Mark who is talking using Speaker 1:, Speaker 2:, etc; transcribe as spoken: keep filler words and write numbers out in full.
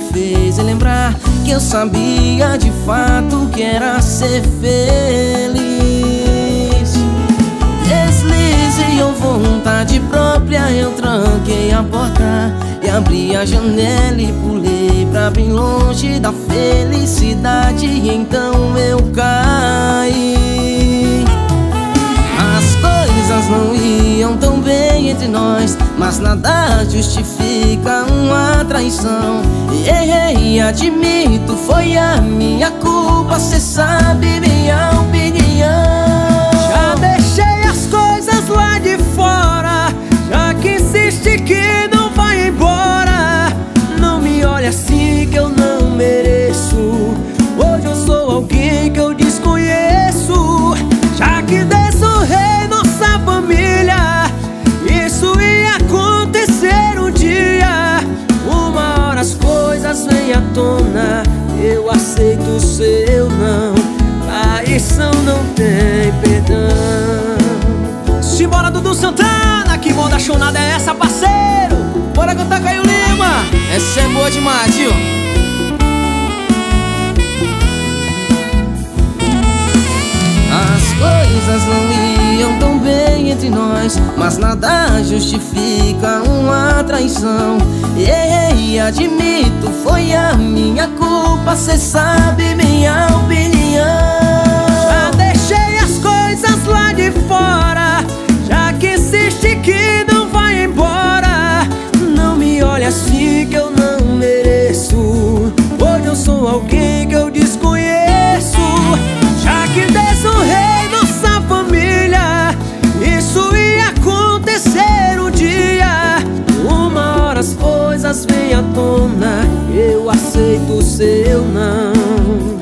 Speaker 1: fez lembrar que eu sabia de fato que era ser feliz. Deslize ou vontade própria, eu tranquei a porta e abri a janela e pulei pra bem longe da felicidade. E então eu caí. As coisas não iam tão bem entre nós, mas nada justifica uma traição. E errei, admito, foi a minha culpa, cê sabe minha opinião.
Speaker 2: Já deixei as coisas lá de fora, já que insiste que não vai embora. Não me olhe assim que eu não mereço. Hoje eu sou alguém que eu desconheço. Já que desonrei nossa família, isso ia acontecer um dia. Uma hora as coisas vêm à tona, eu aceito o seu não. Traição não tem perdão. Simbora, Dudu Santana, que moda chonada é essa, parceiro?
Speaker 1: Bora cantar Caio Lima, essa é boa demais, viu? As coisas não iam tão bem entre nós, mas nada justifica uma traição. Errei, admito, foi a minha culpa, cê sabe minha opinião.
Speaker 2: Já deixei as coisas lá de fora, já que insiste que não vai embora. Não me olhe assim que eu não mereço. Hoje eu sou alguém que eu desconheço. Já que desonrei nossa família, isso ia acontecer um dia. Uma hora as coisas vêm à tona, eu aceito o seu não.